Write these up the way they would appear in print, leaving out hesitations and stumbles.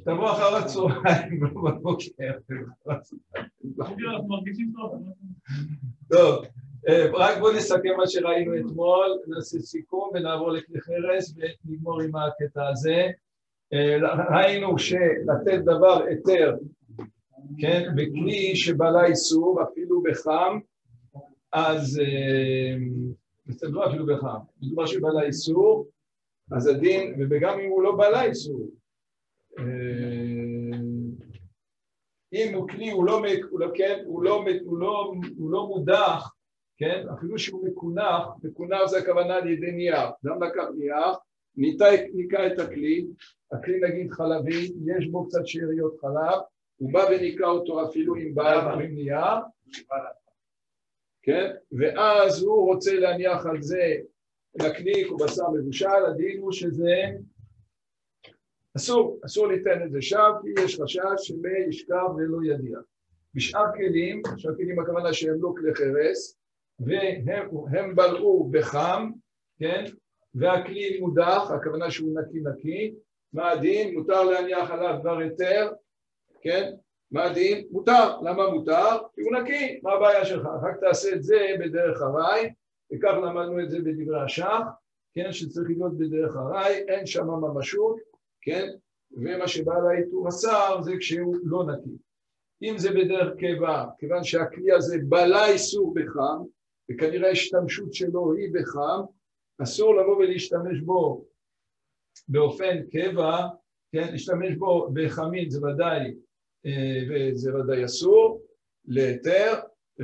תבוא אחר הצהריים, לא בבוקר. טוב, רק בואו נסכם מה שראינו אתמול, נעשה סיכום ונעבור לכלי חרס ונגמור עם הקטע הזה. ראינו שלתת דבר היתר, כן, בכלי שבעלה איסור, אפילו בחם, אז, בסדר, אפילו בחם, מדובר שבעלה איסור, אז הדין, וגם אם הוא לא בעלה איסור, אם הוא כלי, הוא לא מודח, כן, אפילו שהוא מקונח, מקונח זה הכוונה על ידי נייר, גם לקח נייר, ניקה את הכלי, הכלי נגיד חלבי, יש בו קצת שאריות חלב, הוא בא וניקה אותו אפילו עם בעל עם נייר, כן, ואז הוא רוצה להניח על זה נקניק או בשר מבושל, הדין הוא שזה אסור ליתן את זה שם, כי יש חשש שמא ישכב ולא ידיע. בשאר כלים, הכוונה שהם לא כלי חרס, והם בלעו בחם, כן, והכלי מודח, הכוונה שהוא נקי, מה הדין? מותר להניח עליו דבר היתר, כן, מה הדין? מותר. למה מותר? כי הוא נקי, מה הבעיה שלך? רק תעשה את זה בדרך הרי, וכך למדנו את זה בדברי השח, כן, שצריך להיות בדרך הרי, אין שם ממשות, כן, ומה שבעל האיתור אסר זה כשהוא לא נקי. אם זה בדרך קבע, כיוון שהכלי הזה בלע איסור בחם, וכנראה השתמשות שלו היא בחם, אסור לבוא ולהשתמש בו באופן קבע, כן, להשתמש בו בחמין זה ודאי אסור, להיתר,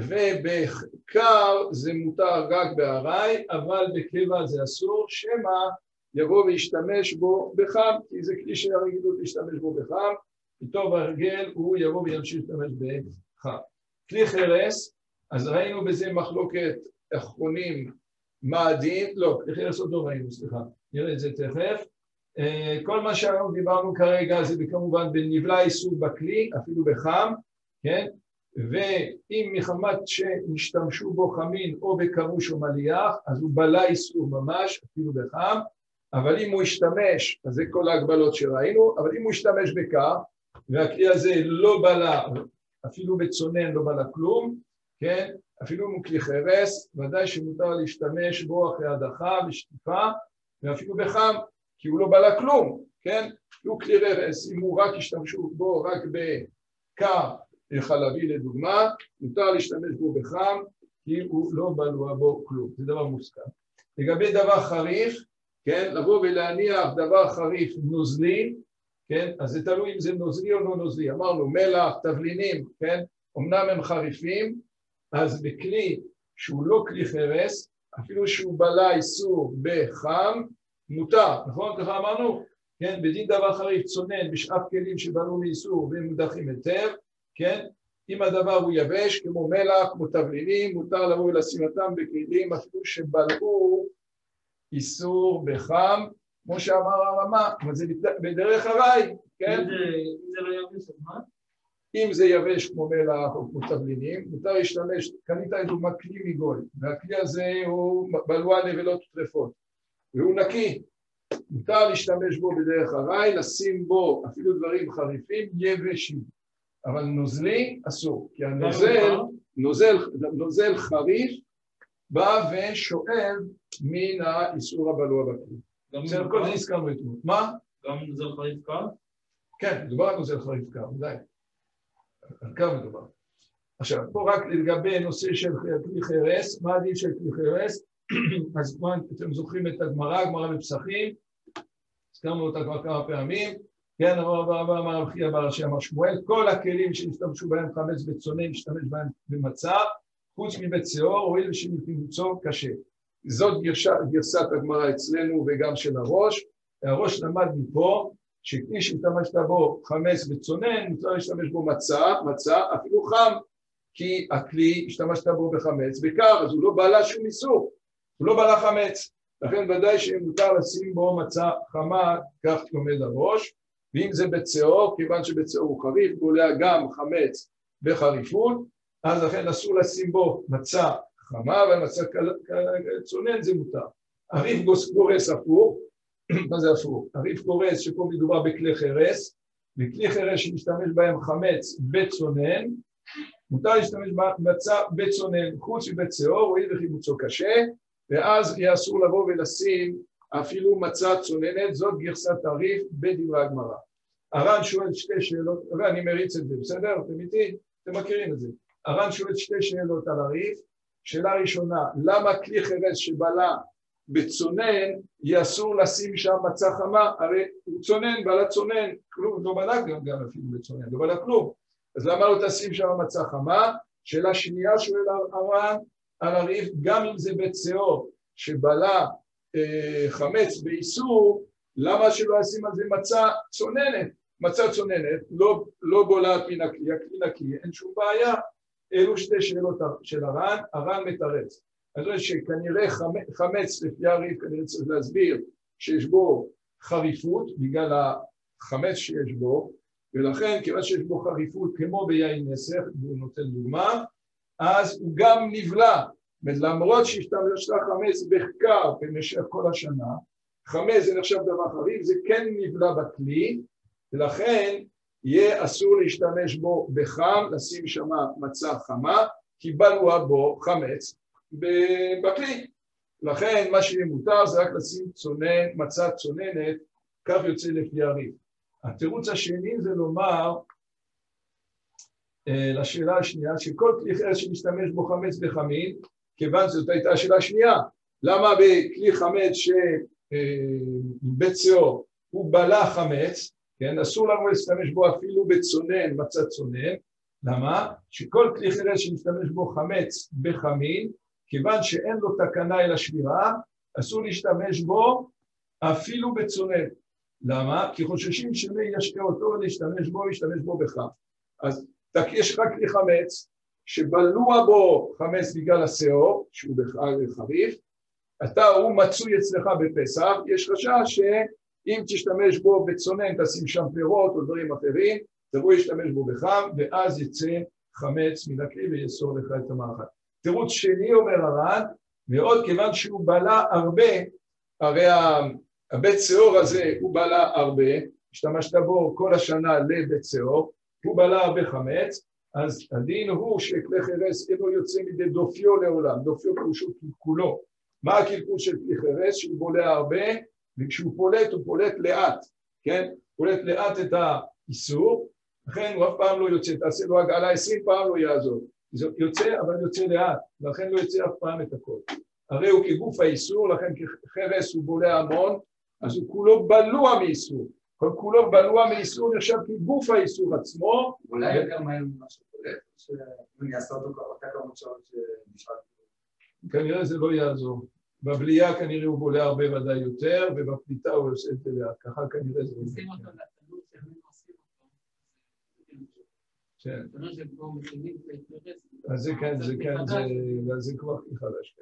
ובקר זה מותר רק בהרי, אבל בקבע זה אסור, שמא יבוא וישתמש בו בחם, כי זה כלי שהרגילות להשתמש בו בחם, איתו בהרגל הוא יבוא וימשיך להשתמש בחם. כלי חרס, אז ראינו בזה מחלוקת אחרונים, מה הדין? לא, כלי חרס עוד לא ראינו, סליחה, נראה את זה תכף. כל מה שאנחנו דיברנו כרגע זה כמובן בנבלע איסור בכלי, אפילו בחם, כן? ואם מחמת שנשתמשו בו חמין או בקרוש או מליח, אז הוא בלע איסור ממש, אפילו בחם, אבל אם הוא ישתמש, אז זה כל ההגבלות שראינו, אבל אם הוא ישתמש בקר, והכלי הזה לא בלע, אפילו בצונן לא בלע כלום, כן? אפילו אם הוא כלי חרס, ודאי שמותר להשתמש בו אחרי הדחה ושטיפה, ואפילו בחם, כי הוא לא בלע כלום, כן? הוא כלי חרס, אם הוא רק ישתמשו בו רק בקר חלבי לדוגמה, מותר להשתמש בו בחם, כי הוא לא בלוע בו כלום, זה דבר מוסכם. לגבי דבר חריף, כן? לבוא ולהניח דבר חריף נוזלי, כן? אז זה תלוי אם זה נוזלי או לא נוזלי. אמרנו מלח, תבלינים, כן? אמנם הם חריפים, אז בכלי שהוא לא כלי חרס, אפילו שהוא בלע איסור בחם, מותר, נכון? ככה אמרנו? כן? בדין דבר חריף צונן בשאר כלים שבלעו לאיסור והם מודחים היטב, כן? אם הדבר הוא יבש, כמו מלח, כמו תבלינים, מותר לבוא ולשימתם בכלים אפילו שבלעו איסור בחם, כמו שאמר הרמה, אבל זה בדרך הרי, כן? אם זה לא יבש, אז מה? אם זה יבש כמו מלח או כמו תבלינים, מותר להשתמש, קנית לדוגמה כלי מגול, והכלי הזה הוא בלוע נבלות וטרפות, והוא נקי, מותר להשתמש בו בדרך הרי, לשים בו אפילו דברים חריפים, יבשים, אבל נוזלי אסור, כי הנוזל חריף, בא ושואב מן האיסור הבלוע בכלי. בסדר, כל זה הזכרנו אתמול. מה? גם נוזל חריף קר? כן, מדובר על נוזל חריף קר, ודאי. על קר מדובר. עכשיו, פה רק לגבי נושא של כלי חרס, מה הדין של כלי חרס? אז כמו אתם זוכרים את הגמרא בפסחים, הזכרנו אותה כבר כמה פעמים, כן, אמר רב חייא בר אשי אמר שמואל, כל הכלים שהשתמשו בהם חמץ בצונן, השתמש בהם במצה, חוץ מבית שאור, הואיל ושנמצאו קשה. זאת גרסת הגמרא אצלנו וגם של הראש. הראש למד מפה, שכלי שהשתמשת בו חמץ בצונן, מותר להשתמש בו מצה, אפילו חם, כי הכלי השתמשת בו בחמץ בקר, אז הוא לא בלע שום איסור, הוא לא בלע חמץ. לכן ודאי שמותר לשים בו מצה חמה, כך לומד הראש. ואם זה בצאור, כיוון שבצאור הוא חריף, בולע גם חמץ בחריפות, אז לכן אסור לשים בו מצה חמה, אבל מצה צונן זה מותר. הריף גורס הפוך, מה זה הפוך? הריף גורס שפה מדובר בכלי חרס, וכלי חירש שמשתמש בהם חמץ בצונן, מותר להשתמש במצה בצונן חוץ מבית שאור, הואיל וחימוצו קשה, ואז יהיה אסור לבוא ולשים אפילו מצה צוננת, זאת גרסת הריף בדברי הגמרא. הר"ן שואל שתי שאלות, ואני מריץ את זה, בסדר? אתם איתי? אתם מכירים את זה. הר"ן שואל שתי שאלות על הריף. שאלה ראשונה, למה כלי חירש שבלה בצונן, יהיה אסור לשים שם מצה חמה? הרי הוא צונן, בלה צונן, כלום, לא בלה גם אפילו בצונן, לא בלה כלום. אז למה לא תשים שם מצה חמה? שאלה שנייה שואל הר"ן על הריף, גם אם זה בית שאור שבלה חמץ באיסור, למה שלא ישים על זה מצה צוננת? מצה צוננת, לא בולעת מן הכלי, הכלי נקי, אין שום בעיה. אלו שתי שאלות של הר"ן, הר"ן מתרץ. אני רואה שכנראה חמץ לפי הריף, כנראה צריך להסביר שיש בו חריפות, בגלל החמץ שיש בו, ולכן כיוון שיש בו חריפות כמו ביין נסך, והוא נותן דוגמה, אז הוא גם נבלע. למרות שהשתמש חמץ בחקר במשך כל השנה, חמץ זה נחשב דבר חריף, זה כן נבלע בכלי, ולכן יהיה אסור להשתמש בו בחם, לשים שם מצה חמה, כי בלוע בו חמץ בכלי. לכן מה שיהיה מותר זה רק לשים מצה צוננת, כך יוצא לפי הריף. התירוץ השני זה לומר, לשאלה השנייה, שכל כלי חירש שמשתמש בו חמץ בחמין, כיוון זאת הייתה השאלה השנייה, למה בכלי חמץ שבית שאור הוא בלה חמץ, כן, אסור לנו להשתמש בו אפילו בצונן, מצה צונן, למה? שכל כלי חירש שמשתמש בו חמץ בחמין, כיוון שאין לו תקנה אל השבירה, אסור להשתמש בו אפילו בצונן. למה? כי חוששים שמי ישקה אותו להשתמש בו בחם. אז יש רק כלי חמץ, שבלוע בו חמץ בגלל השאור, שהוא חריף, הוא מצוי אצלך בפסח, יש חשש שאם תשתמש בו בצונן, תשים שם פירות או דברים אחרים, תבוא להשתמש בו בחם, ואז יצא חמץ מן הכלי ויסור לך את המאכל. תירוץ שני אומר הר"ן, ועוד כיוון שהוא בלע הרבה, הרי הבית שאור הזה הוא בלע הרבה, השתמשת בו כל השנה לבית שאור, הוא בלע הרבה חמץ, אז הדין הוא שכלי חירש אינו יוצא מידי דופיו לעולם, דופיו פירושו כולו. מה הקלקול של כלי חירש? שהוא בולע הרבה, וכשהוא פולט הוא פולט לאט, כן? פולט לאט את האיסור, לכן הוא אף פעם לא יוצא, תעשה לו הגעלה 20 פעם לא יעזור. זה יוצא, אבל יוצא לאט, לכן לא יוצא אף פעם את הכל. הרי הוא כגוף האיסור, לכן כחירש הוא בולע המון, אז הוא כולו בלוע מאיסור. כל כולו בלוע מאיסור נחשב כגוף האיסור עצמו. אולי יותר מהר ממה שפולט, שאני אעשה אותו אותה כמות שעות שנשאר. כנראה זה לא יעזור. בבליעה כנראה הוא בולע הרבה ודאי יותר, ובפליטה הוא עושה את זה לאט. ככה כנראה זה לא יעזור. עושים אותו לתלות, שאנחנו עושים אותו. כן. אז זה כן, זה כבר הכי חדש.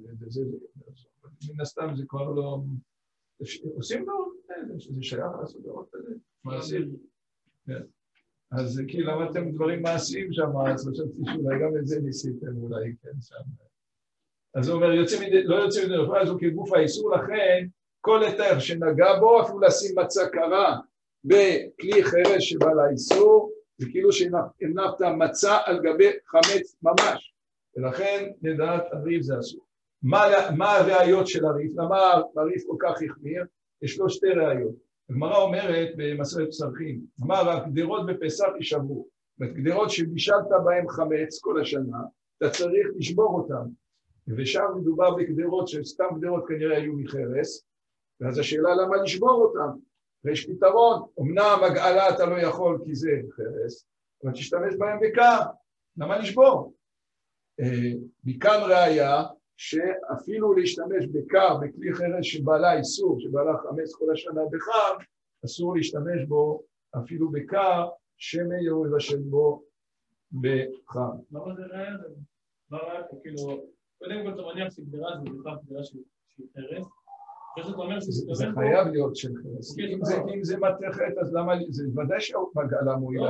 מן הסתם זה כבר לא... עושים לו, זה שייך לעשות דבר כזה, מעשים. אז כי למדתם דברים מעשיים שם, אז חשבתי שאולי גם את זה ניסיתם, אולי כן שם. אז הוא אומר, לא יוצא מדי נפרד, אז הוא כגוף האיסור, לכן כל היתר שנגע בו, אפילו לשים מצה קרה בכלי חירש שבא לאיסור, זה כאילו שהנפת מצה על גבי חמץ ממש, ולכן לדעת הריף זה אסור. מה הראיות של הריף? למה הריף כל כך החמיר? יש לו שתי ראיות. הגמרא אומרת במסכת פסחים, אמר הגדרות בפסח יישברו, גדרות שבישלת בהם חמץ כל השנה, אתה צריך לשבור אותם, ושם מדובר בגדרות שסתם גדרות כנראה היו מחרס, ואז השאלה למה לשבור אותם? ויש פתרון, אמנם הגעלה אתה לא יכול כי זה חרס, אבל תשתמש בהם בקר, למה לשבור? מכאן ראיה שאפילו להשתמש בקר, בכלי חרס שבעלה איסור, שבעלה חמץ כל השנה בחם, אסור להשתמש בו אפילו בקר, שמא יבשל בו בחם. למה זה ראיה? מה ראיה פה? כאילו, קודם כל אתה מניח שגדרה זה בכלל גדרה של חרס, זה חייב להיות של חרס. אם זה מתכת, אז למה, זה ודאי שהגעלה מועילה.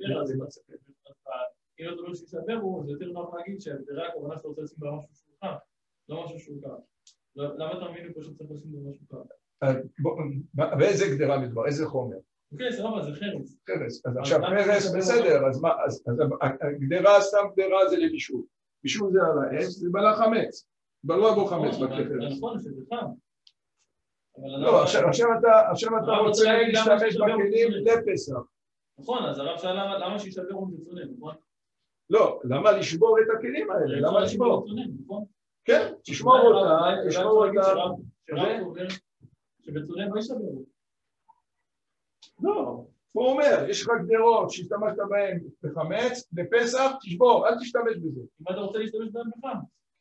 אם אתה אומר שישבר, זה יותר נוח להגיד שהגדרה הכוונה שאתה רוצה לשים בה משהו שולחן, לא משהו שולחן. למה אתה מבין פה שצריך לשים בה משהו שולחן? באיזה גדרה מדבר? איזה חומר? אוקיי, סבבה, זה חרס. חרס. אז עכשיו חרס בסדר, אז מה, אז הגדרה, סתם גדרה זה לבישול. בישול זה על האש, זה בלה חמץ. בלוע בו חמץ בכלי חרס. נכון, זה חם. לא, עכשיו אתה רוצה להשתמש בכלים לפסח. נכון, אז הרב שאל למה שישברו מצונן, נכון? לא, למה לשבור את הכלים האלה? למה לשבור? נכון? כן, תשמור אותה, תשמור אותה. שרב אומר שבצונן לא ישברו. לא, הוא אומר, יש לך גדרות שהשתמשת בהן בחמץ, לפסח, תשבור, אל תשתמש בזה. אם אתה רוצה להשתמש בהן בחם.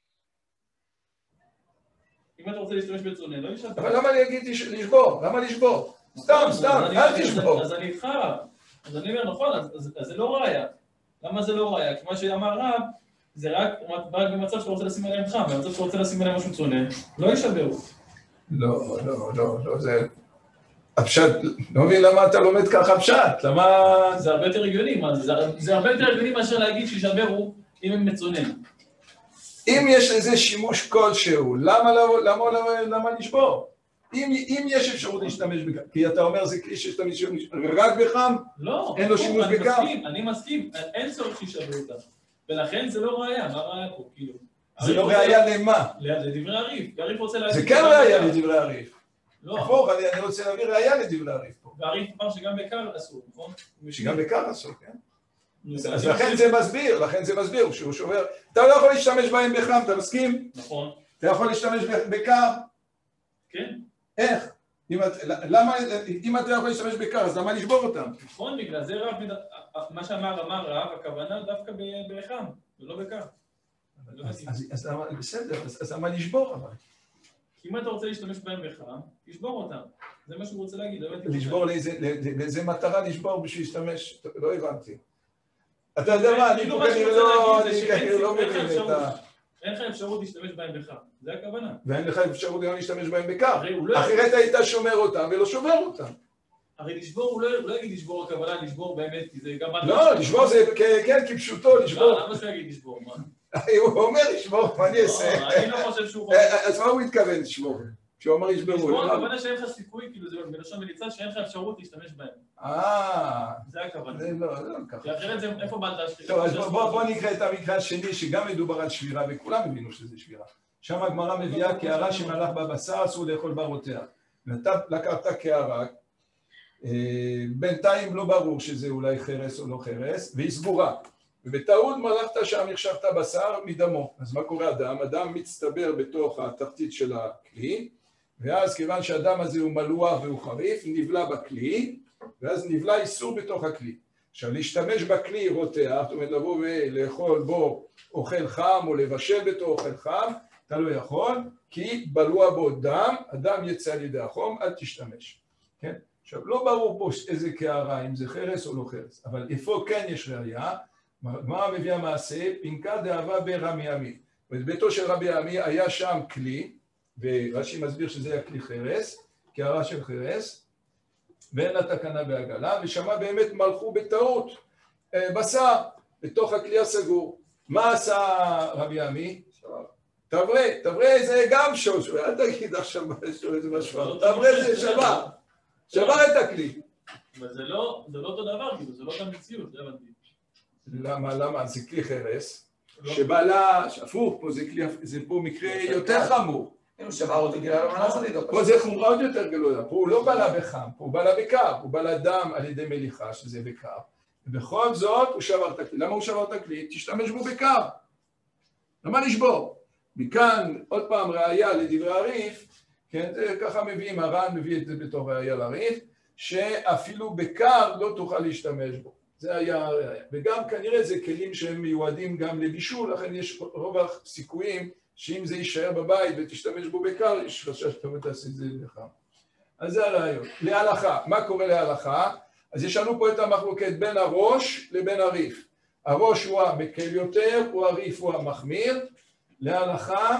אם אתה רוצה להשתמש בצונן, לא ישברו. אבל למה אני אגיד לשבור? למה לשבור? סתם, אל תשבור. אז אני איתך, אז אני אומר, נכון, אז זה לא ראיה. למה זה לא ראיה? כי מה שאמר רב, זה רק במצב שאתה רוצה לשים עליהם חם, במצב שאתה רוצה לשים עליהם משהו צונן, לא ישברו. לא, זה... הפשט, לא מבין למה אתה לומד ככה פשט, למה... זה הרבה יותר הגיוני, זה הרבה יותר הגיוני מאשר להגיד שישברו אם הם מצונן. אם יש לזה שימוש כלשהו, למה לשבור? אם יש אפשרות להשתמש בכך, כי אתה אומר זה כלי שאתה משתמש רק בחם, לא, אין לו שימוש בכך. אני מסכים, אין צורך שישברו אותם, ולכן זה לא ראיה, מה ראיה פה, כאילו? זה לא ראיה למה? לדברי הריף, הריף רוצה להגיד... זה כן ראיה לדברי הריף. לא. הפוך, אני רוצה להביא ראיה לדברי הריף פה. והריף אמר שגם בקר אסור, נכון? שגם בקר אסור, כן? אז לכן זה מסביר, שהוא שובר. אתה לא יכול להשתמש בהם בחם, אתה מסכים? נכון. אתה יכול להשתמש בקר? כן. איך? אם אתה יכול להשתמש בקר, אז למה לשבור אותם? נכון, בגלל זה רב, מה שאמר רב, הכוונה דווקא בחם, ולא בקר. אז בסדר, אז למה לשבור אבל? כי אם אתה רוצה להשתמש בהם בחם, תשבור אותם. זה מה שהוא רוצה להגיד. לשבור לאיזה מטרה לשבור בשביל להשתמש? לא הבנתי. אתה יודע מה, אני כנראה לא מבין את ה... אין לך אפשרות להשתמש בהם בחם, זה הכוונה. ואין לך אפשרות גם להשתמש בהם בקר. אחרת היית שומר אותם ולא שובר אותם. הרי לשבור, הוא לא יגיד לשבור הכוונה, לשבור באמת, כי זה גם... לא, לשבור זה, כן, כפשוטו, לשבור. לא, למה שהוא יגיד לשבור, מה? הוא אומר לשבור, מה אני אעשה? אני לא חושב שהוא חושב. אז מה הוא מתכוון לשבור? כשהוא אמר ישברו. לשבור הכוונה שאין לך סיכוי, כאילו זה בלשון מליצה, שאין לך אפשרות להשתמש בהם. זה הכוונה. זה לא ככה. כי אחרת זה, איפה באת להשתמש? טוב, אז בוא נקרא את המקרא השני, שגם מדובר על שבירה, וכולם הבינו שזה שבירה. שם הגמרא מביאה קערה שמלך בבשר, אסור לאכול ברותיה. ואתה לקחת קערה, בינתיים לא ברור שזה אולי חרס או לא חרס, והיא סגורה. ובטעות מלכת שם, החשבת בשר מדמו. אז מה קורה הדם? הדם מצטבר בתוך התחתית של הכלי, ואז כיוון שהדם הזה הוא מלוח והוא חריף, נבלע בכלי, ואז נבלע איסור בתוך הכלי. עכשיו, להשתמש בכלי רותח, זאת אומרת, לבוא ולאכול בו אוכל חם, או לבשל בתוך אוכל חם, אתה לא יכול, כי בלוע בו דם, הדם יצא על ידי החום, אל תשתמש. כן? עכשיו, לא ברור פה איזה קערה, אם זה חרס או לא חרס, אבל איפה כן יש ראייה, מה מביא המעשה? פנקה דאבה ברמי עמי. בביתו של רבי עמי היה שם כלי, ורש"י מסביר שזה היה כלי חרס, קערה של חרס, ואין לה תקנה בעגלה, ושמה באמת מלכו בטעות בשר בתוך הכלי הסגור. מה עשה רבי עמי? תברא זה גם שוש, אל תגיד עכשיו איזה משהו, תברא זה שבר את הכלי. אבל זה לא אותו דבר, כאילו, זה לא גם מציאות, זה הבנתי. למה? זה כלי חרס, שבא לה, הפוך, זה פה מקרה יותר חמור. הוא שבר אותי, כאילו, מה לעשות איתו? פה זה חומרה עוד יותר גדולה, פה הוא לא בא לה בחם, פה הוא בא לה בקר, הוא בא לה דם על ידי מליחה, שזה בקר. ובכל זאת הוא שבר את הכלי. למה הוא שבר את הכלי? תשתמש בו בקר. למה לשבור? מכאן, עוד פעם, ראייה לדברי הריף, כן, זה ככה מביאים, הר"ן מביא את זה בתור ראייה לריף, שאפילו בקר לא תוכל להשתמש בו. זה היה הראייה. וגם כנראה זה כלים שהם מיועדים גם לבישול, לכן יש רוב הסיכויים שאם זה יישאר בבית ותשתמש בו בקר, יש חשש שאתה תעשה את זה לך. אז זה הרעיון. להלכה, מה קורה להלכה? אז יש לנו פה את המחלוקת בין הראש לבין הריף. הראש הוא המקל יותר, הוא הריף הוא המחמיר. להלכה,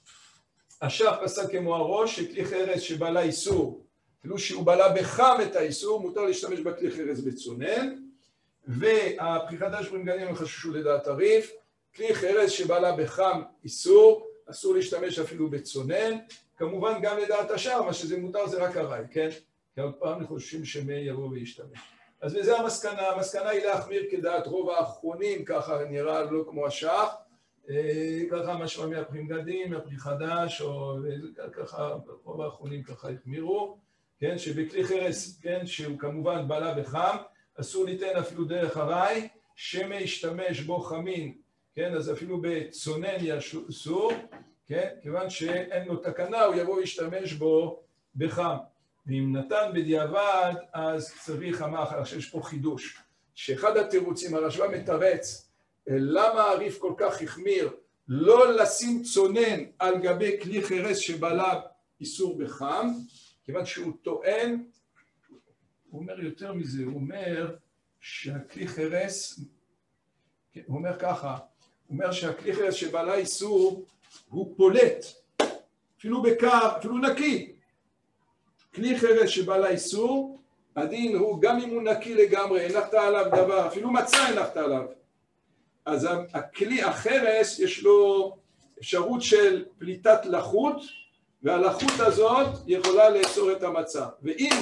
השח פסק כמו הראש, שכלי חרס שבעלה איסור, אפילו שהוא בעלה בחם את האיסור, מותר להשתמש בכלי חרס בצונן, והפרי חדש ברמגנים הם חששו לדעת הריף, כלי חרס שבעלה בחם איסור, אסור להשתמש אפילו בצונן, כמובן גם לדעת השאר, מה שזה מותר זה רק הרי, כן? כי עוד פעם חושבים שמי יבוא וישתמש. אז וזה המסקנה, המסקנה היא להחמיר כדעת רוב האחרונים, ככה נראה לא כמו השח, ככה משמע מהפרי מגדים, מהפרי חדש, או ככה רוב האחרונים ככה החמירו, כן, שבכלי חרס, כן, שהוא כמובן בלה וחם, אסור ליתן אפילו דרך הרי, שמא ישתמש בו חמין, כן, אז אפילו בצונן אסור, כן, כיוון שאין לו תקנה, הוא יבוא וישתמש בו בחם. ואם נתן בדיעבד, אז צריך המאכל. עכשיו יש פה חידוש, שאחד התירוצים, הרשב"א מתרץ, למה הריף כל כך החמיר, לא לשים צונן על גבי כלי חרס שבעליו איסור בחם, כיוון שהוא טוען, הוא אומר יותר מזה, הוא אומר שהכלי חרס, הוא אומר ככה, הוא אומר שהכלי חרס שבעלה איסור הוא פולט, אפילו בקר, אפילו נקי. כלי חרס שבעלה איסור, הדין הוא גם אם הוא נקי לגמרי, הנחת עליו דבר, אפילו מצה הנחת עליו. אז הכלי החרס יש לו אפשרות של פליטת לחות, והלחות הזאת יכולה לאסור את המצה. ואם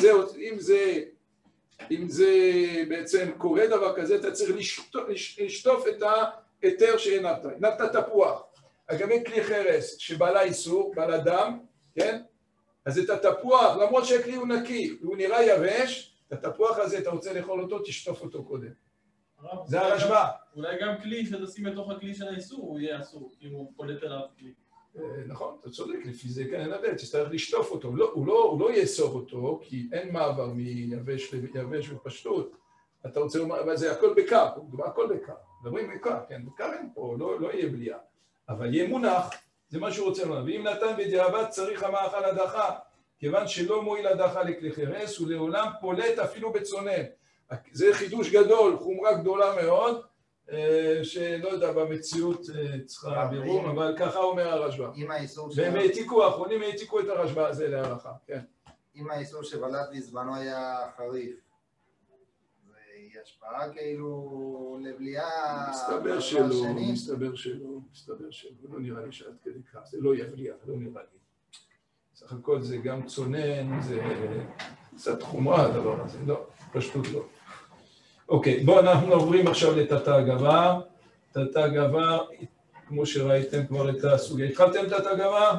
זה בעצם קורה דבר כזה, אתה צריך לשטוף את ההיתר שהנחת. הנחת תפוח, אגבי כלי חרס שבעלה איסור, בעלה דם, כן? אז את התפוח, למרות שהכלי הוא נקי, והוא נראה יבש, את התפוח הזה אתה רוצה לאכול אותו, תשטוף אותו קודם. זה הרשב"א. אולי גם כלי שתשים בתוך הכלי של האיסור, הוא יהיה אסור, אם הוא פולט עליו כלי. נכון, אתה צודק, לפי זה כן נדע, תצטרך לשטוף אותו. הוא לא יאסור אותו, כי אין מעבר מיבש ופשטות. אתה רוצה לומר, אבל זה הכל בקר, הכל בקר. מדברים בקר, כן, בקר אין פה, לא יהיה בליעה. אבל יהיה מונח, זה מה שהוא רוצה לומר. ואם נתן בדיעבד צריך המאכל הדחה, כיוון שלא מועיל הדחה לכלי חרס, הוא לעולם פולט אפילו בצונן. זה חידוש גדול, חומרה גדולה מאוד, שלא יודע, במציאות צריכה בירום, אבל ככה אומר הרשב"א. והם העתיקו, האחרונים העתיקו את הרשב"א הזה להערכה, כן. אם האיסור שבלט בזמנו היה חריף, זה השפעה כאילו לבליעה... מסתבר שלא, לא נראה לי שעד כדי כך, זה לא יבליע, לא נראה לי. סך הכל זה גם צונן, זה קצת חומרה הדבר הזה, לא, פשטות לא. אוקיי, בואו אנחנו עוברים עכשיו לתתא גבר. תתא גבר, כמו שראיתם כבר את הסוגיה. התחלתם תתא גבר?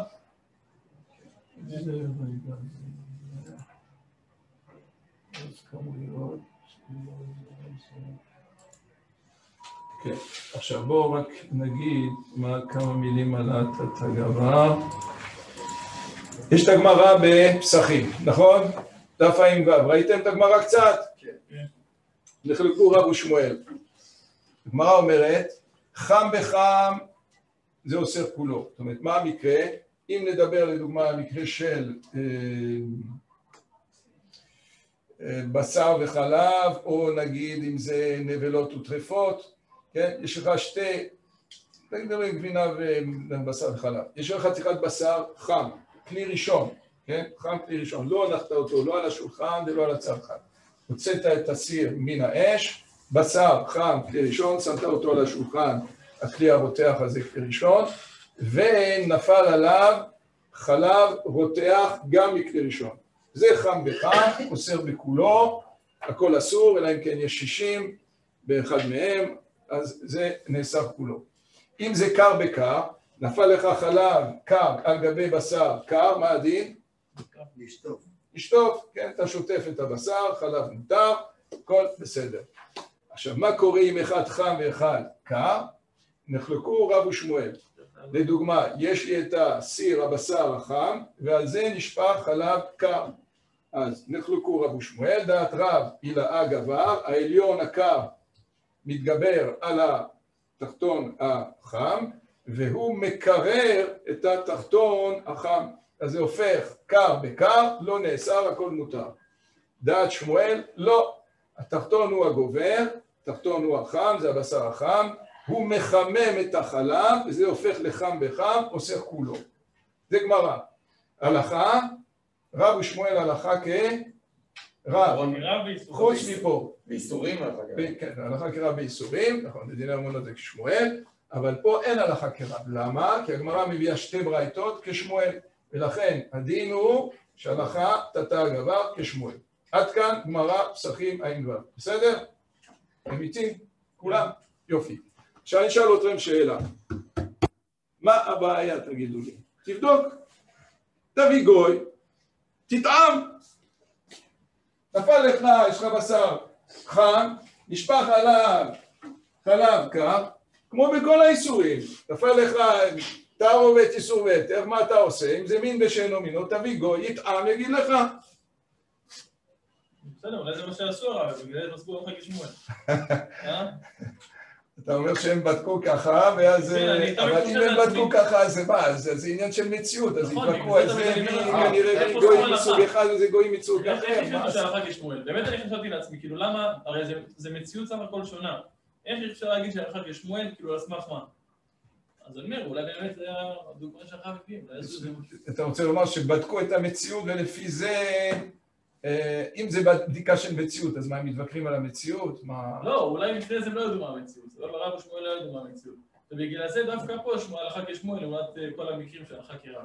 כן, עכשיו בואו רק נגיד כמה מילים על תתא גבר. יש את הגמרא בפסחים, נכון? דף ע"ו, ראיתם את הגמרא קצת? כן. נחלקו רב ושמואל. הגמרא אומרת, חם בחם זה אוסר כולו. זאת אומרת, מה המקרה? אם נדבר לדוגמה על מקרה של בשר וחלב, או נגיד אם זה נבלות וטרפות, כן? יש לך שתי, נגיד גבינה ובשר וחלב. יש לך חתיכת בשר חם, כלי ראשון, כן? חם כלי ראשון. לא הנחת אותו, לא על השולחן ולא על הצרכן. הוצאת את הסיר מן האש, בשר חם כלי ראשון, שמת אותו על השולחן, הכלי הרותח הזה כלי ראשון, ונפל עליו חלב רותח גם מכלי ראשון. זה חם בחם, אוסר בכולו, הכל אסור, אלא אם כן יש 60 באחד מהם, אז זה נאסר כולו. אם זה קר בקר, נפל לך חלב קר על גבי בשר קר, מה הדין? לשטוף. לשטוף, כן, אתה שוטף את הבשר, חלב מותר, הכל בסדר. עכשיו, מה קורה אם אחד חם ואחד קר? נחלקו רב ושמואל. לדוגמה, יש לי את הסיר הבשר החם, ועל זה נשפך חלב קר. אז נחלקו רב ושמואל, דעת רב הילאה גבר, העליון הקר מתגבר על התחתון החם, והוא מקרר את התחתון החם. אז זה הופך קר בקר, לא נאסר, הכל מותר. דעת שמואל, לא. התחתון הוא הגובר, התחתון הוא החם, זה הבשר החם, הוא מחמם את החלב, וזה הופך לחם בחם, עושה כולו. זה גמרא. הלכה, רב ושמואל הלכה כרב. חוץ מפה. באיסורים הלכה. כן, הלכה כרב באיסורים, נכון, בדיני אמונות זה כשמואל, אבל פה אין הלכה כרב. למה? כי הגמרא מביאה שתי ברייתות כשמואל. ולכן הדין הוא שהלכה תתא הגבר כשמואל. עד כאן גמרא פסחים ע"ו. בסדר? הם איתי? כולם? יופי. עכשיו אני אשאל אתכם שאלה. מה הבעיה תגידו לי? תבדוק. תביא גוי, תטעם. נפל לך, יש לך בשר חם, נשפך עליו חלב קר, כמו בכל האיסורים. נפל לך תערובת איסור והיתר, מה אתה עושה? אם זה מין בשאינו מינו, תביא גוי, יטעם, יגיד לך. בסדר, אולי זה מה שעשו הרב, בגלל זה נסגור לך כשמואל. אתה אומר שהם בדקו ככה, ואז... אבל אם הם בדקו ככה, אז מה? זה עניין של מציאות, אז יתווכחו על זה, כנראה גוי מסוג אחד וזה גוי מסוג אחר. איך אפשר שהלכה כשמואל? באמת אני חשבתי לעצמי, כאילו למה, הרי זה מציאות סך הכל שונה. איך אפשר להגיד שהלכה כשמואל, כאילו על סמך מה? אז אני אומר, אולי באמת זה הדוגמה שהלכה מביאים. אתה רוצה לומר שבדקו את המציאות ולפי זה... אם זה בדיקה של מציאות, אז מה, הם מתווכחים על המציאות? לא, אולי לפני זה הם לא יודעו מה המציאות. אבל הרב ושמואל לא יודעו מה המציאות. ובגלל זה דווקא פה הלכה כשמואל, לעומת כל המקרים של החקירה.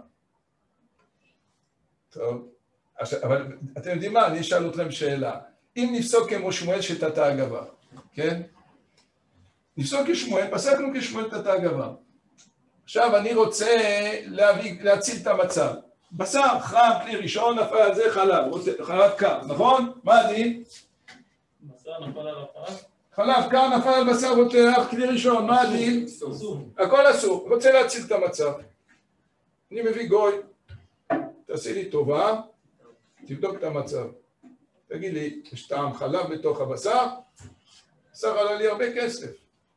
טוב, אבל אתם יודעים מה? אני אשאל אתכם שאלה. אם נפסוק כמו שמואל שתתא הגבר, כן? נפסוק כשמואל, פסקנו כשמואל תתא הגבר. עכשיו אני רוצה להציל את המצב. בשר, חם, כלי ראשון, נפל על זה חלב, חלב קר, נכון? מה הדין? בשר נפל על חלב? חלב קר, נפל על בשר רותח, כלי ראשון, מה הדין? אסור. הכל אסור, רוצה להציל את המצב. אני מביא גוי, תעשי לי טובה, תבדוק את המצב. תגיד לי, יש טעם חלב בתוך הבשר? בשר עלה לי הרבה כסף.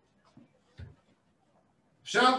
אפשר?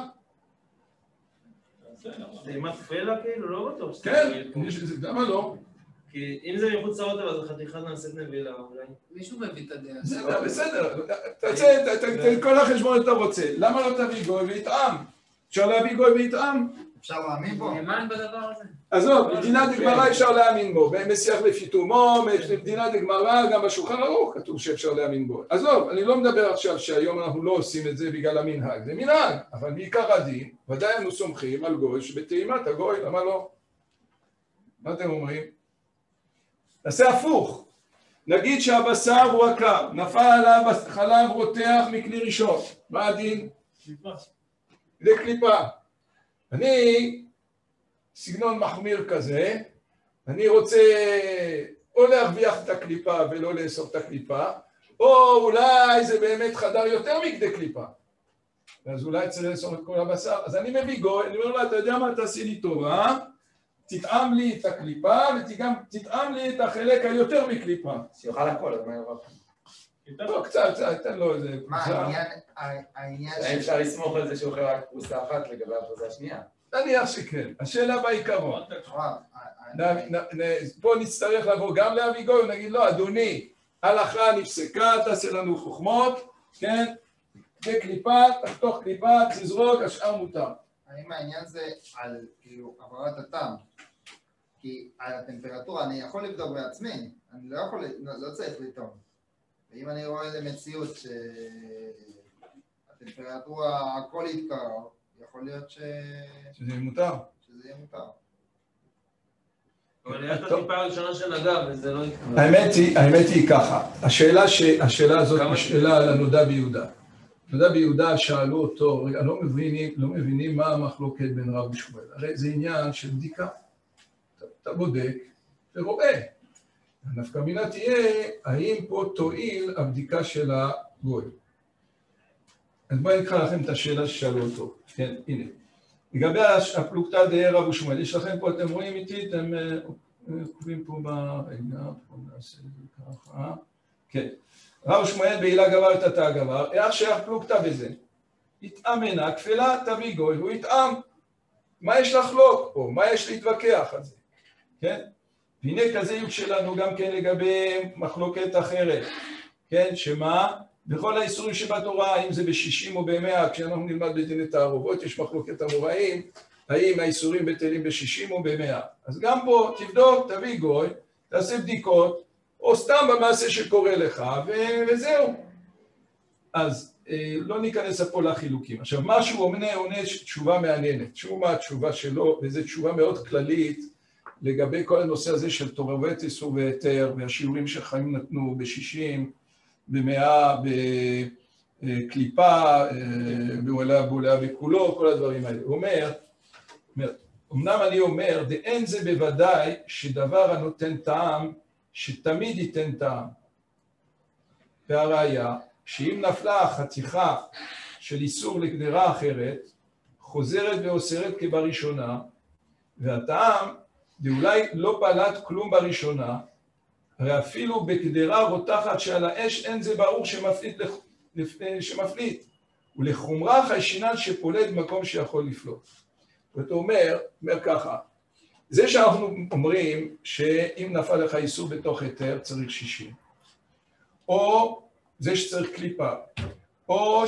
זה עם התפלה כאילו? לא בטוח. כן, למה לא? כי אם זה מחוץ לאוטו, אז חתיכת נעשית נבילה אולי. מישהו מביא את הדעה. בסדר, תעשה כל החשבון אתה רוצה. למה לא תביא גוי ויטעם? אפשר להביא גוי ויטעם? אפשר להאמין בו? נאמן בדבר הזה. עזוב, במדינת הגמרא אפשר להאמין בו. במשיח לפי תומו, במדינת הגמרא, גם בשולחן ערוך כתוב שאפשר להאמין בו. עזוב, אני לא מדבר עכשיו שהיום אנחנו לא עושים את זה בגלל המנהג. זה מנהג, אבל בעיקר הדין, ודאי אנו סומכים על גוי שבטעימת הגוי, למה לא? מה אתם אומרים? נעשה הפוך. נגיד שהבשר הוא הקר, נפל עליו חלב רותח מכלי ראשון. מה הדין? קליפה. זה קליפה. אני, סגנון מחמיר כזה, אני רוצה או להרוויח את הקליפה ולא לאסור את הקליפה, או אולי זה באמת חדר יותר מכדי קליפה. אז אולי צריך לאסור את כל הבשר. אז אני מביא גוי, אני אומר לה, אתה יודע מה, תעשי לי טובה, תטעם לי את הקליפה וגם תטעם לי את החלק היותר מקליפה. שיוכל הכל, אז מה יבוא? לא, קצת, תן לו איזה... מה, העניין האם אפשר לסמוך על זה שהוא אוכל רק פרוסה אחת לגבי הפרוסה השנייה? נניח שכן, השאלה בעיקרון. וואו, פה נצטרך לבוא גם לאביגוי ונגיד לו, אדוני, הלכה נפסקה, תעשה לנו חוכמות, כן? זה קליפה, תחתוך קליפה, תזרוק, השאר מותר. האם העניין זה על כאילו עברת הטעם? כי על הטמפרטורה אני יכול לבדוק בעצמי, אני לא יכול, לא צריך לטעום. ואם אני רואה איזה מציאות שהטמפרטורה הכל יתקרר, יכול להיות שזה יהיה מותר. יהיה מותר. אבל היה את הטיפה הראשונה שנגע וזה לא יקרה. האמת היא ככה, השאלה הזאת היא שאלה על הנודע ביהודה. נודע ביהודה שאלו אותו, רגע, לא מבינים מה המחלוקת בין רב ושמואל. הרי זה עניין של בדיקה. אתה בודק ורואה. הנפקא מינה תהיה, האם פה תועיל הבדיקה של הגוי. אז בואי נקרא לכם את השאלה ששאלו אותו. כן, הנה. לגבי הפלוגתא דהי רב ושמואל, יש לכם פה, אתם רואים איתי, אתם קובעים פה רגע, בואו נעשה את זה ככה. כן. רב ושמואל בעילה גבר תתא הגבר, איך שייך פלוגתא בזה? יטעמנה כפלה תביא גוי, הוא יטעם. מה יש לחלוק פה? מה יש להתווכח על זה? כן? והנה כזה יוק שלנו גם כן לגבי מחלוקת אחרת. כן? שמה? בכל האיסורים שבתורה, אם זה ב-60 או ב-100, כשאנחנו נלמד בדיני תערובות, יש מחלוקת אמוראים, האם האיסורים בטלים ב-60 או ב-100. אז גם פה תבדוק, תביא גוי, תעשה בדיקות, או סתם במעשה שקורה לך, וזהו. אז לא ניכנס פה לחילוקים. עכשיו, מה שהוא עונה תשובה מעניינת. תשמעו מה התשובה שלו, וזו תשובה מאוד כללית, לגבי כל הנושא הזה של תורבת איסור והיתר, והשיעורים שחיים נתנו ב-60, ב-100, בקליפה, בעולה בכולו, כל הדברים האלה. הוא אומר, אמנם אני אומר, דאין זה בוודאי שדבר הנותן טעם, שתמיד ייתן טעם. והראיה, שאם נפלה החתיכה של איסור לגדרה אחרת, חוזרת ואוסרת כבראשונה, והטעם, ואולי לא פלט כלום בראשונה, הרי אפילו בגדרה רותחת שעל האש אין זה ברור שמפליט, ולחומרה חיישינן שפולט מקום שיכול לפלוט. ואתה אומר ככה, זה שאנחנו אומרים שאם נפל לך איסור בתוך היתר צריך 60, או זה שצריך קליפה, או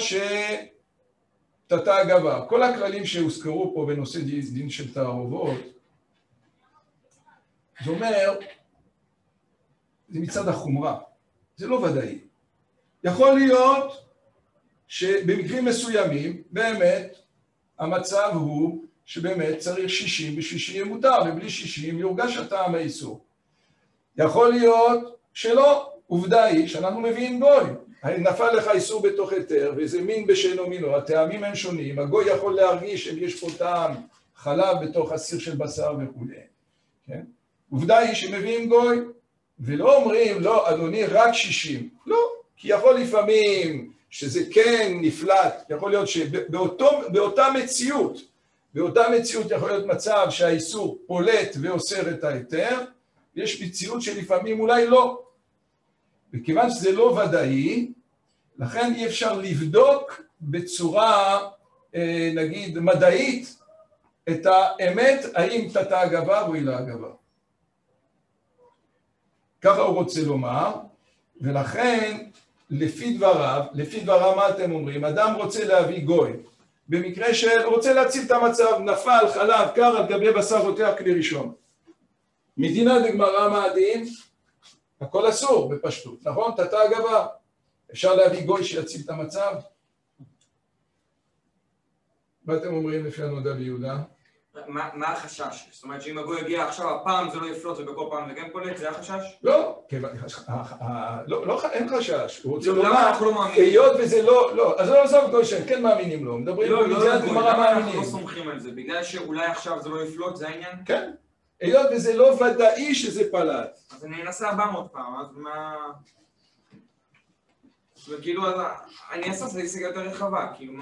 שתתה אגבה, כל הכללים שהוזכרו פה בנושא דין של תערובות, זה אומר, זה מצד החומרה, זה לא ודאי. יכול להיות שבמקרים מסוימים, באמת, המצב הוא שבאמת צריך 60 בשביל שיהיה מותר, ובלי 60 יורגש הטעם האיסור. יכול להיות שלא, עובדה היא שאנחנו מביאים גוי. נפל לך איסור בתוך היתר, וזה מין בשאינו מינו, הטעמים הם שונים, הגוי יכול להרגיש אם יש פה טעם חלב בתוך הסיר של בשר וכו'. כן? עובדה היא שמביאים גוי, ולא אומרים, לא, אדוני, רק 60. לא, כי יכול לפעמים שזה כן נפלט, יכול להיות שבאותה מציאות יכול להיות מצב שהאיסור פולט ואוסר את היתר, יש מציאות שלפעמים אולי לא. וכיוון שזה לא ודאי, לכן אי אפשר לבדוק בצורה, נגיד, מדעית, את האמת, האם תתה אגבה או היא לא אגבה. ככה הוא רוצה לומר, ולכן, לפי דבריו מה אתם אומרים? אדם רוצה להביא גוי, במקרה של רוצה להציל את המצב, נפל, חלב, קר על גבי בשר רותח כלי ראשון. מדינה דגמרא מה הדין? הכל אסור בפשטות, נכון? תתה אגבה. אפשר להביא גוי שיציל את המצב? מה אתם אומרים לפי הנודע ביהודה? מה החשש? זאת אומרת שאם הגוי יגיע עכשיו, הפעם זה לא יפלוט ובכל פעם זה גם פולט, זה החשש? לא, אין חשש. הוא רוצה לומר, היות וזה לא, אז לא עזוב גוי שהם כן מאמינים לו, מדברים לא, בגלל גמרא מאמינים. אנחנו לא סומכים על זה, בגלל שאולי עכשיו זה לא יפלוט, זה העניין? כן, היות וזה לא ודאי שזה פלט. אז אני אנסה 400 פעם, אז מה... וכאילו, אני אעשה סטטיסטיקה יותר רחבה, כאילו...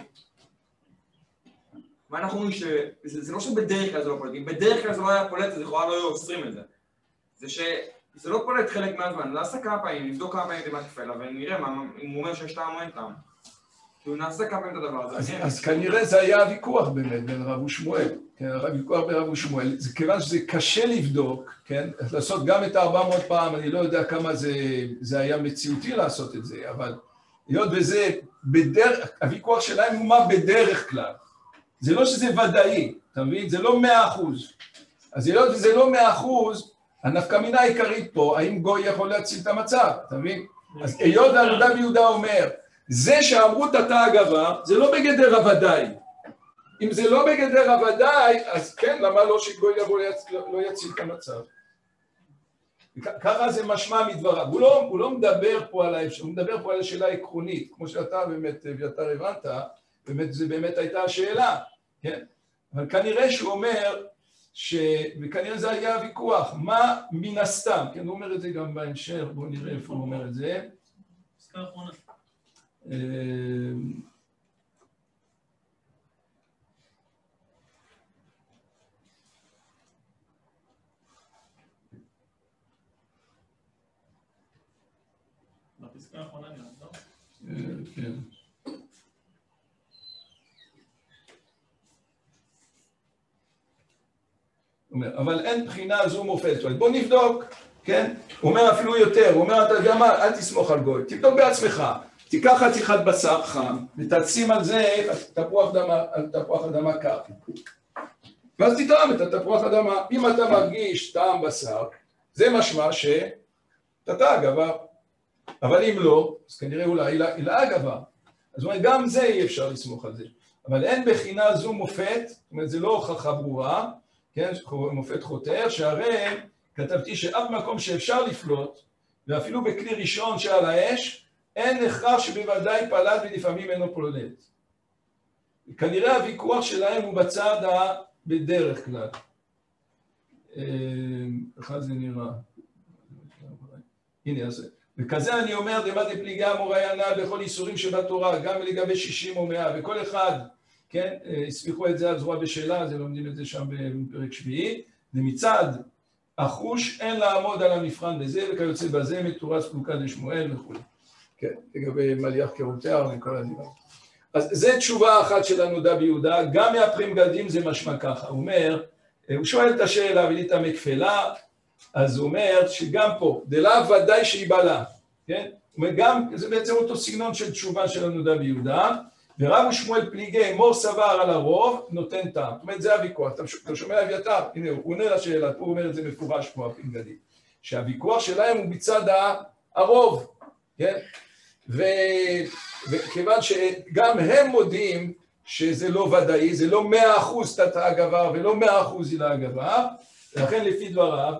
מה אנחנו אומרים שזה לא שבדרך כלל זה לא פולט, אם בדרך כלל זה לא היה פולט, אז לכאורה לא היו אוסרים את זה. זה שזה לא פולט חלק מהזמן, נעשה כמה פעמים, נבדוק כמה פעמים תיבת תפלה, ונראה אם הוא אומר שיש טעם או אין טעם. כי הוא נעשה כמה פעמים את הדבר הזה. אז כנראה זה היה הוויכוח באמת בין רב ושמואל, כן, הוויכוח בין רב ושמואל, זה כיוון שזה קשה לבדוק, כן, לעשות גם את 400 פעם, אני לא יודע כמה זה היה מציאותי לעשות את זה, אבל היות וזה בדרך, הוויכוח שלהם הוא מה בדרך כלל. זה לא שזה ודאי, אתה מבין? זה לא 100%. אז היות וזה לא 100%, הנפקא מינה העיקרית פה, האם גוי יכול להציל את המצב, אתה מבין? אז היות והנודע ביהודה אומר, זה שאמרו תתה אגבה, זה לא בגדר הוודאי. אם זה לא בגדר הוודאי, אז כן, למה לא שגוי יבוא לא יציל את המצב? ככה זה משמע מדבריו. הוא לא מדבר פה על האפשר, הוא מדבר פה על השאלה העקרונית, כמו שאתה באמת, ואתה הבנת, באמת, זה באמת הייתה השאלה, כן? אבל כנראה שהוא אומר, וכנראה זה היה הוויכוח, מה מן הסתם, כן, הוא אומר את זה גם בהמשך, בואו נראה איפה הוא אומר את זה. פסקה אחרונה. בפסקה האחרונה נראה, לא? כן. אבל אין בחינה זו מופת. בוא נבדוק, כן? הוא אומר אפילו יותר, הוא אומר, אתה יודע מה, אל תסמוך על גוי, תבדוק בעצמך, תיקח חתיכת בשר חם, ותשים על זה תפוח אדמה קר. ואז תטעם את התפוח אדמה. אם אתה מרגיש טעם בשר, זה משמע שתתה אגבה. אבל אם לא, אז כנראה אולי היא לא אגבה. אז הוא אומר, גם זה אי אפשר לסמוך על זה. אבל אין בחינה זו מופת, זאת אומרת, זה לא הוכחה ברורה, כן, מופת חותר, שהרי כתבתי שאף מקום שאפשר לפלוט, ואפילו בכלי ראשון שעל האש, אין הכרח שבוודאי פלט ולפעמים אינו פולט. כנראה הוויכוח שלהם הוא בצד בדרך כלל. אחד זה נראה. הנה, אז וכזה אני אומר, דמא דפליגי אמוראי הנ"ל בכל איסורים שבתורה, גם לגבי 60 או 100, וכל אחד, כן, הסמיכו את זה על זרוע בשאלה, אז לומדים את זה שם בפרק שביעי, ומצד החוש אין לעמוד על המבחן בזה, וכיוצא בזה מתורץ פלוגתא דשמואל וכו'. כן, לגבי מליח כרותיה וכל הדברים. אז זו תשובה אחת של הנודע ביהודה, גם מהפרים גדים זה משמע ככה, הוא אומר, הוא שואל את השאלה ולהתעמק כפלה, אז הוא אומר שגם פה, דלאו ודאי שיבלע, כן? וגם, זה בעצם אותו סגנון של תשובה של הנודע ביהודה, ורב ושמואל פליגי אמור סבר על הרוב, נותן טעם. זאת אומרת, זה הוויכוח. אתה שומע אביתר? הנה, הוא עונה לשאלה, פה הוא אומר את זה מפורש פה, הפרים גדים. שהוויכוח שלהם הוא בצד הרוב, כן? וכיוון שגם הם מודים שזה לא ודאי, זה לא 100% תתא הגבר ולא 100% הילה הגבר, ולכן לפי דבריו,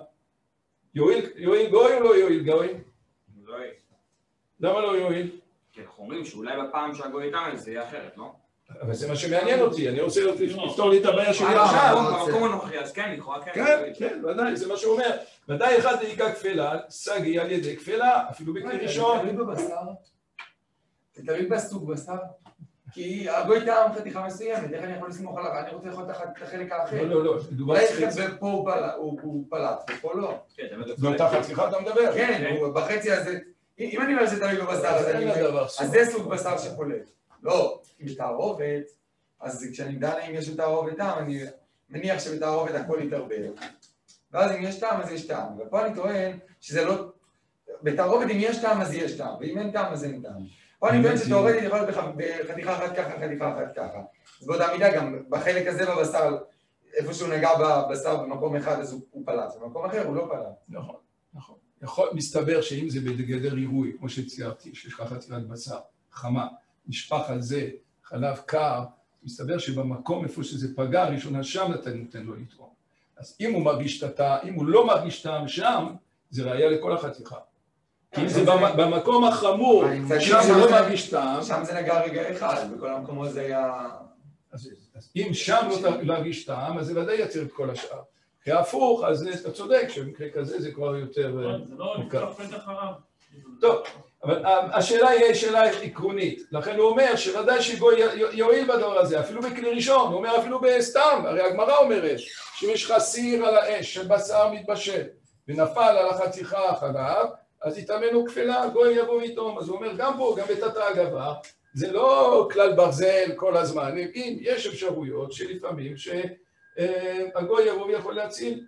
יועיל גוי או לא יועיל גוי? לא יועיל. למה לא יועיל? כי אנחנו אומרים שאולי בפעם שהגוי איתם זה יהיה אחרת, לא? אבל זה מה שמעניין אותי, אני רוצה לפתור לי את הבעיה שלי. במקום הנוכחי, אז כן, לכאורה כן. כן, כן, ודאי, זה מה שהוא אומר. ודאי אחד דאיכא כפלה, סגי על ידי כפלה, אפילו בכלי ראשון. זה תלוי בבשר. זה תלוי בסוג בשר. כי הגוי טעם חתיכה מסוימת, איך אני יכול לסמוך עליו? אני רוצה לאכול את החלק האחר. לא, לא, מדובר ופה הוא פלט, ופה לא. באותה חתיכה אתה מדבר. כן, בחצי הזה, אם אני אומר שזה תלוי בבשר, אז זה סוג בשר שפולט. לא, אם בתערובת, אז כשאני דן אם יש בתערובת טעם, אני מניח שבתערובת הכל יתערבב. ואז אם יש טעם, אז יש טעם. ופה אני טוען שזה לא... בתערובת אם יש טעם, אז יש טעם, ואם אין טעם, אז אין טעם. פה אני טוען שתערובת יכול להיות בחתיכה אחת ככה, חתיכה אחת ככה. אז באותה מידה גם בחלק הזה בבשר, איפה שהוא נגע בבשר במקום אחד, אז הוא פלט, במקום אחר הוא לא פלט. נכון, נכון. מסתבר שאם זה בגדר עירוי, כמו שציירתי, שיש לך חתיכת בשר, חמה, נשפך על זה חלב קר, מסתבר שבמקום איפה שזה פגע, ראשונה שם אתה נותן לו לתרום. אז אם הוא מרגיש טעם, אם הוא לא מרגיש טעם שם, זה ראיה לכל החתיכה. כי אם זה במקום החמור, שם הוא לא מרגיש טעם. שם זה נגע רגע אחד, בכל המקומות זה היה... אז אם שם לא להרגיש טעם, אז זה ודאי יצר את כל השאר. כי הפוך, אז אתה צודק, שבמקרה כזה זה כבר יותר מוכר. טוב. אבל השאלה היא שאלה עקרונית, לכן הוא אומר שוודאי שגוי יועיל בדבר הזה, אפילו בכלי ראשון, הוא אומר אפילו בסתם, הרי הגמרא אומרת שאם יש לך סיר על האש של בשר מתבשל ונפל על החתיכה החלב, אז יטמנו כפלה, גוי יבוא ויטום. אז הוא אומר גם פה, גם בתתא הגבר, זה לא כלל ברזל כל הזמן, אם יש אפשרויות שלפעמים שהגוי יבוא ויכול להציל.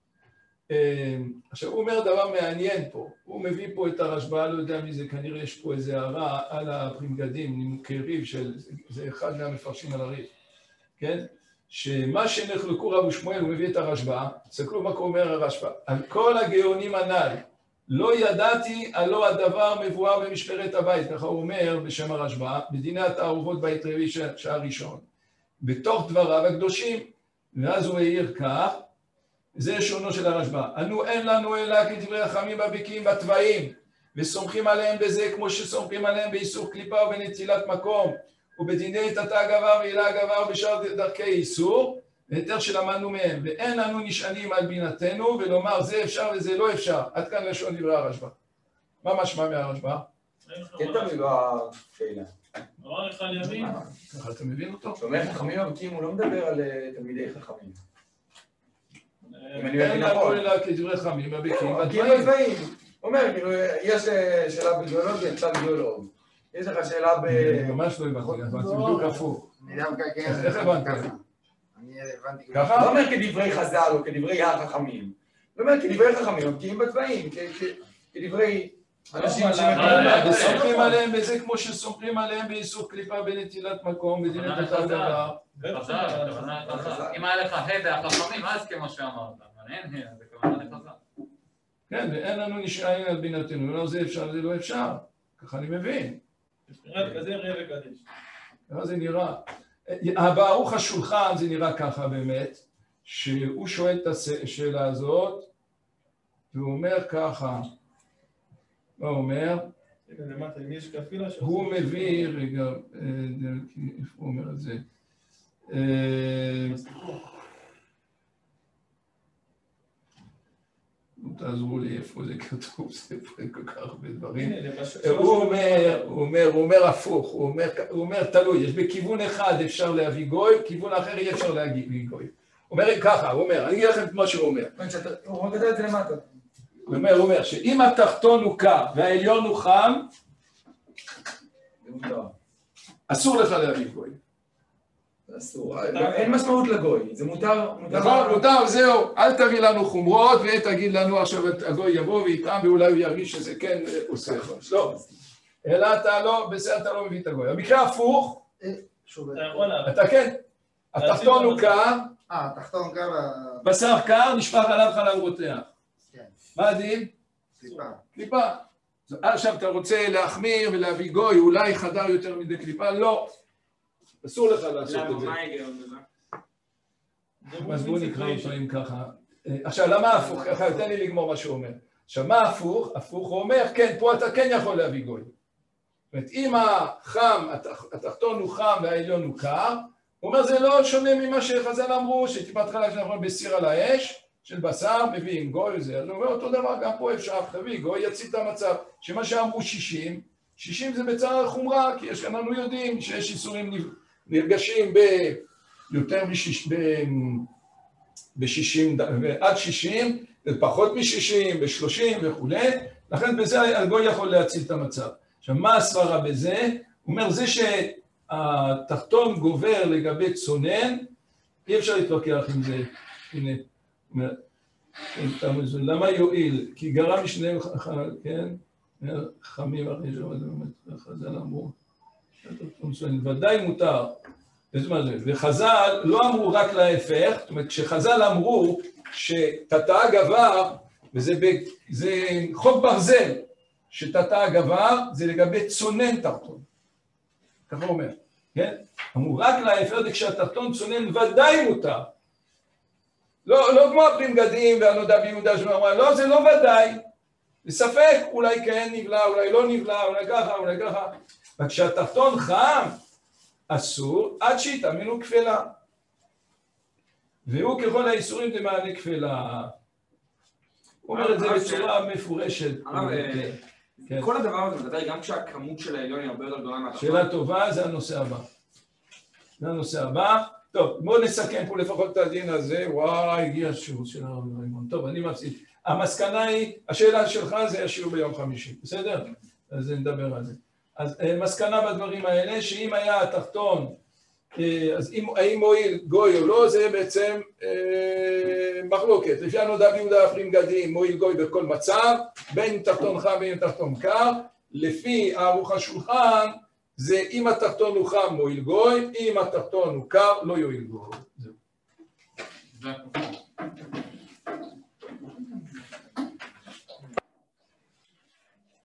עכשיו הוא אומר דבר מעניין פה, הוא מביא פה את הרשב"א, לא יודע מי זה, כנראה יש פה איזה הערה על הפרים גדים, נימוקי ריב, זה אחד מהמפרשים על הריב, כן? שמה שנחלקו רב ושמואל, הוא מביא את הרשב"א, תסתכלו מה אומר הרשב"א, על כל הגאונים הנ"ל, לא ידעתי הלא הדבר מבואר במשמרת הבית, ככה הוא אומר בשם הרשב"א, בדיני התערובות בית רביעי שעה ראשון, בתוך דבריו הקדושים, ואז הוא העיר כך, זה שונו של הרשב"א. אנו אין לנו אלא כדברי חכמים בבקיעים בתוואים, וסומכים עליהם בזה כמו שסומכים עליהם באיסור קליפה ובנטילת מקום, ובדיני תתא הגבר והילה הגבר בשאר דרכי איסור, והיתר שלמדנו מהם, ואין לנו נשענים על בינתנו, ולומר זה אפשר וזה לא אפשר. עד כאן לשון דברי הרשב"א. מה משמע מהרשב"א? כן תמיד לא השאלה. דבר אחד ימין. ככה אתה מבין אותו? שאומר חכמים בבקיעים הוא לא מדבר על תלמידי חכמים. אין לנו אלא כדברי חכמים בבקיעים בתוואים. הוא אומר, כאילו, יש שאלה בגיאולוגיה, קצת גיאולוג. יש לך שאלה ב... ממש לא הבנתי, אבל זה בדיוק הפוך. אני דווקא כן. איך הבנת? אני הבנתי. ככה? לא אומר כדברי חז"ל או כדברי החכמים. הוא אומר כדברי חכמים, בקיאים בתוואים, כדברי אנשים שמקבלים. וסומכים עליהם בזה כמו שסומכים עליהם באיסור קליפה בנטילת מקום, בדיני תתא הגבר. אם היה לך ה' החכמים, אז כמו שאמרת, אבל אין ה', זה כמובן לחז"ל. כן, ואין לנו נשענים על בינתנו, לא זה אפשר, זה לא אפשר. ככה אני מבין. כזה ראה וקדש. ככה זה נראה. בערוך השולחן זה נראה ככה באמת, שהוא שואל את השאלה הזאת, והוא אומר ככה, מה הוא אומר? הוא מביא, רגע, איפה הוא אומר את זה? תעזרו לי איפה זה כתוב, זה כל כך הרבה דברים. הוא אומר הפוך, הוא אומר תלוי, יש בכיוון אחד אפשר להביא גוי, כיוון אחר אי אפשר להביא גוי. הוא אומר ככה, הוא אומר, אני אגיד לכם את מה שהוא אומר. הוא מגדל את זה למטה. הוא אומר שאם התחתון הוא קר והעליון הוא חם, אסור לך להביא גוי. אסור, אין משמעות לגוי, זה מותר. נכון, מותר, זהו, אל תביא לנו חומרות ותגיד לנו עכשיו הגוי יבוא ויטעם ואולי הוא ירגיש שזה כן עושה. לא, אלא אתה לא, בסדר אתה לא מביא את הגוי. המקרה הפוך, אתה כן, התחתון הוא קר, התחתון קר, בשר קר, נשפך עליו חלב רותח. מה הדין? קליפה. קליפה. עכשיו אתה רוצה להחמיר ולהביא גוי, אולי חדר יותר מדי קליפה? לא. אסור לך לעשות את זה. מה ההיגיון בזה? אז בואו נקרא דברים ככה. עכשיו, למה הפוך? ככה, תן לי לגמור מה שהוא אומר. עכשיו, מה הפוך? הפוך הוא אומר, כן, פה אתה כן יכול להביא גוי. זאת אומרת, אם החם, התחתון הוא חם והעליון הוא קר, הוא אומר, זה לא שונה ממה שחז"ל אמרו, שטיפת חלב שאנחנו בסיר על האש, של בשר, מביאים גוי וזה. אז הוא אומר, אותו דבר, גם פה אפשר, תביא גוי, יציל את המצב. שמה שאמרו 60, 60 זה בצער חומרה, כי יש כאן אנחנו יודעים שיש איסורים נרגשים ביותר ב-60, עד 60, פחות מ-60, ב-30 וכו'. לכן בזה הגוי יכול להציל את המצב. עכשיו, מה הסברה בזה? הוא אומר, זה שהתחתון גובר לגבי צונן, אי אפשר להתווכח עם זה. הנה, למה יועיל? כי גרם משניהם, כן? חמים אחרי שחז"ל אמרו. ודאי מותר. וחז"ל לא אמרו רק להפך, זאת אומרת, כשחז"ל אמרו שתתאה גבר, וזה חוק ברזל, שתתאה גבר, זה לגבי צונן תחתון. ככה הוא אומר, כן? אמרו רק להפך, כשהתחתון צונן ודאי מותר. לא כמו הפרים גדים והנודע ביהודה שאומר, לא, זה לא ודאי. בספק, אולי כן נבלע, אולי לא נבלע, אולי ככה, אולי ככה. וכשהתחתון חם, אסור, עד שיתאמנו כפלה. והוא ככל האיסורים תמענה כפלה. הוא אומר את זה בצורה מפורשת. כל הדבר הזה מדבר גם כשהכמות של העליון היא הרבה יותר גדולה מהתחתון. שאלה טובה, זה הנושא הבא. זה הנושא הבא. טוב, בואו נסכם פה לפחות את הדין הזה. וואי, הגיע השיעור של הרב מימון. טוב, אני מפסיד. המסקנה היא, השאלה שלך זה השיעור ביום חמישי, בסדר? אז נדבר על זה. אז מסקנה בדברים האלה, שאם היה התחתון, אז האם מועיל גוי או לא, זה בעצם מחלוקת. לפי הנודע ביהודה הפרים גדים, מועיל גוי בכל מצב, בין אם תחתון חם ובין אם תחתון קר. לפי ערוך השולחן, זה אם התחתון הוא חם מועיל גוי, אם התחתון הוא קר לא יועיל גוי.